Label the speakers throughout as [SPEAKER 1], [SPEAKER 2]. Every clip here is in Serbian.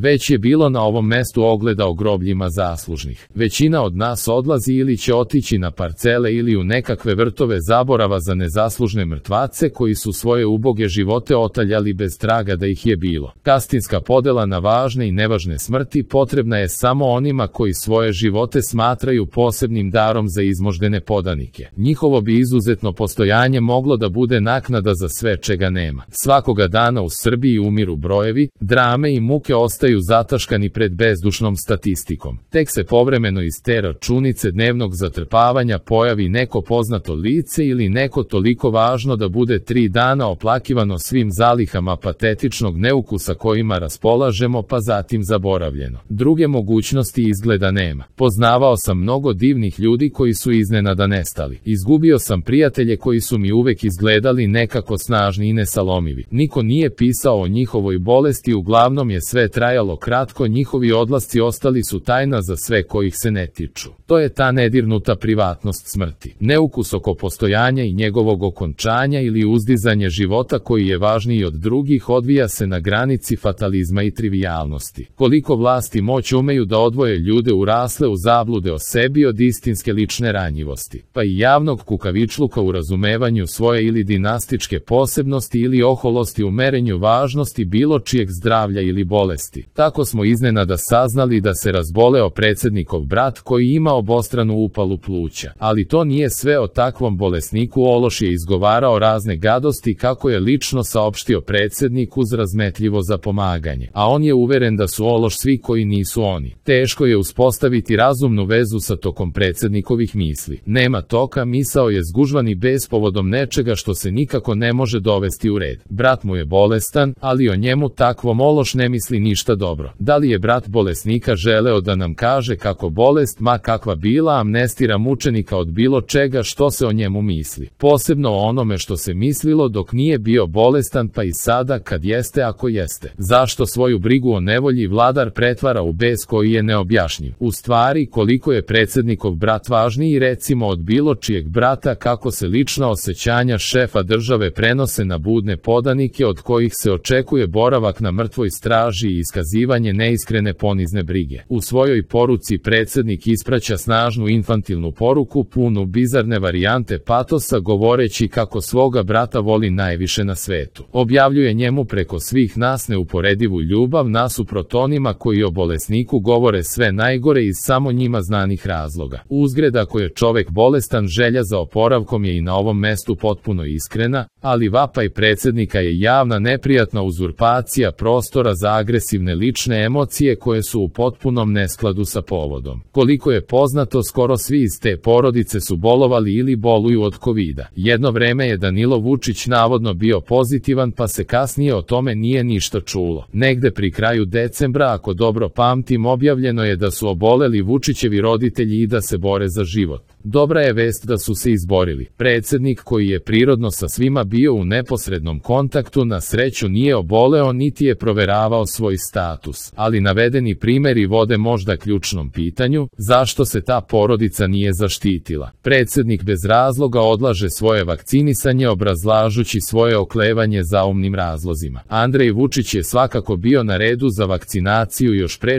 [SPEAKER 1] Već je bilo na ovom mestu ogleda o grobljima zaslužnih. Većina od nas odlazi ili će otići na parcele ili u nekakve vrtove zaborava za nezaslužne mrtvace koji su svoje uboge živote otaljali bez traga da ih je bilo. Kastinska podela na važne i nevažne smrti potrebna je samo onima koji svoje živote smatraju posebnim darom za izmoždene podanike. Njihovo bi izuzetno postojanje moglo da bude naknada za sve čega nema. Svakoga dana u Srbiji umiru brojevi, drame i muke ostaju zataškani pred bezdušnom statistikom. Tek se povremeno iz te računice dnevnog zatrpavanja pojavi neko poznato lice ili neko toliko važno da bude 3 dana oplakivano svim zalihama patetičnog neukusa kojima raspolažemo pa zatim zaboravljeno. Druge mogućnosti izgleda nema. Poznavao sam mnogo divnih ljudi koji su iznenada nestali. Izgubio sam prijatelje koji su mi uvek izgledali nekako snažni i nesalomivi. Niko nije pisao o njihovoj bolesti, uglavnom je sve trajalo kratko, njihovi odlasci ostali su tajna za sve kojih se ne tiču. To je ta nedirnuta privatnost smrti. Neukus oko postojanja i njegovog okončanja ili uzdizanje života koji je važniji od drugih odvija se na granici fatalizma i trivijalnosti. Koliko vlast i moć umeju da odvoje ljude urasle u zablude o sebi od istinske lične ranjivosti, pa i javnog kukavičluka u razumevanju svoje ili dinastičke posebnosti ili oholosti u merenju važnosti bilo čijeg zdravlja ili bolesti. Tako smo iznenada saznali da se razboleo predsednikov brat koji ima obostranu upalu pluća. Ali to nije sve, o takvom bolesniku Ološ je izgovarao razne gadosti kako je lično saopštio predsednik uz razmetljivo zapomaganje. A on je uveren da su Ološ svi koji nisu oni. Teško je uspostaviti razumnu vezu sa tokom predsednikovih misli. Nema toka, misao je zgužvani bespovodom nečega što se nikako ne može dovesti u red. Brat mu je bolestan, ali o njemu takvom Ološ ne misli ništa dobro. Da li je brat bolesnika želeo da nam kaže kako bolest, ma kakva bila, amnestira mučenika od bilo čega što se o njemu misli? Posebno o onome što se mislilo dok nije bio bolestan, pa i sada kad jeste, ako jeste. Zašto svoju brigu o nevolji vladar pretvara u bes koji je neobjašnjiv? U stvari, koliko je predsednikov brat važniji recimo od bilo čijeg brata, kako se lična osjećanja šefa države prenose na budne podanike od kojih se očekuje boravak na mrtvoj straži i iskazivanje neiskrene ponizne brige. U svojoj poruci predsednik ispraća snažnu infantilnu poruku punu bizarne varijante patosa, govoreći kako svoga brata voli najviše na svetu. Objavljuje njemu preko svih nas neuporedivu ljubav nasuprot onima koji o bolesniku govore sve najgore iz samo njima znanih razloga. Uzgred, ako je čovek bolestan, želja za oporavkom je i na ovom mestu potpuno iskrena, ali vapaj predsednika je javna neprijatna uzurpacija prostora za agresivne lične emocije koje su u potpunom neskladu sa povodom. Koliko je poznato, skoro svi iz te porodice su bolovali ili boluju od kovida. Jedno vreme je Danilo Vučić navodno bio pozitivan, pa se kasnije o tome nije ništa čulo. Negde pri kraju decembra, ako dobro pamtim, objavljeno je da su oboleli Vučićevi roditelji i da se bore za život. Dobra je vest da su se izborili. Predsednik, koji je prirodno sa svima bio u neposrednom kontaktu, na sreću nije oboleo niti je proveravao svoj status. Ali navedeni primeri vode možda ključnom pitanju: zašto se ta porodica nije zaštitila? Predsednik bez razloga odlaže svoje vakcinisanje obrazlažući svoje oklevanje zaumnim razlozima. Andrej Vučić je svakako bio na redu za vakcinaciju još pre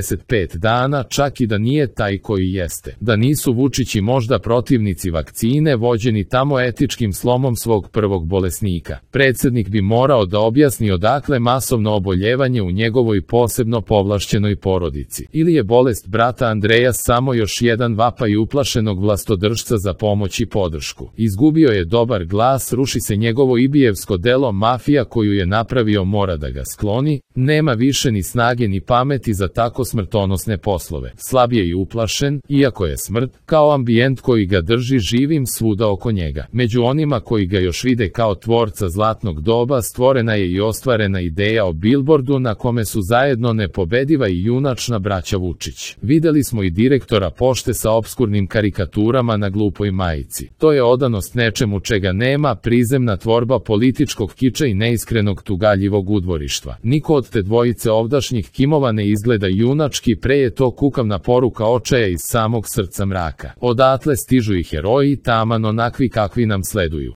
[SPEAKER 1] 45 dana, čak i da nije taj koji jeste. Da nisu Vučići možda protivnici vakcine, vođeni tamo etičkim slomom svog prvog bolesnika. Predsednik bi morao da objasni odakle masovno oboljevanje u njegovoj posebno povlašćenoj porodici. Ili je bolest brata Andreja samo još jedan vapaj uplašenog vlastodržca za pomoć i podršku? Izgubio je dobar glas, ruši se njegovo ibijevsko delo, mafija koju je napravio mora da ga skloni, nema više ni snage ni pameti za tako smrtonosne poslove. Slab je i uplašen, iako je smrt, kao ambijent koji ga drži živim svuda oko njega. Među onima koji ga još vide kao tvorca zlatnog doba, stvorena je i ostvarena ideja o bilbordu na kome su zajedno nepobediva i junačna braća Vučić. Videli smo i direktora pošte sa opskurnim karikaturama na glupoj majici. To je odanost nečemu čega nema, prizemna tvorba političkog kiča i neiskrenog tugaljivog udvorištva. Niko od te dvojice ovdašnjih kimova ne izgleda junački, pre je to kukavna poruka očaja iz samog srca mraka. Odatle stižu i heroji, taman onakvi kakvi nam sleduju.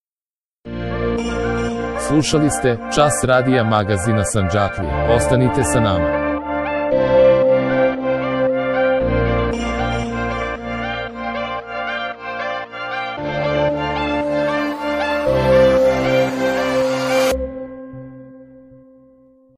[SPEAKER 1] Slušali ste Čas radija magazina Sandžaklije. Ostanite sa nama.